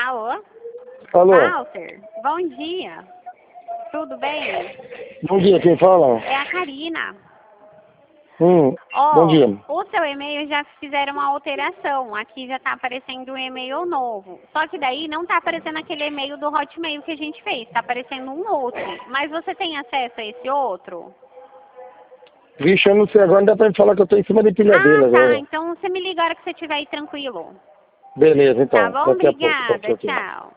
Alô? Alô? Walter, bom dia. Tudo bem? Bom dia, quem fala? É a Karina. Bom dia. O seu e-mail já fizeram uma alteração. Aqui já está aparecendo um e-mail novo. Só que daí não está aparecendo aquele e-mail do Hotmail que a gente fez. Está aparecendo um outro. Mas você tem acesso a esse outro? Vixe, eu não sei agora, não dá pra me falar que eu tô em cima da empilhadeira Ah, tá. agora. Então você me liga a hora que você estiver aí tranquilo. Beleza, Tá então. bom? Daqui a pouco. Obrigada. Ok. Tchau.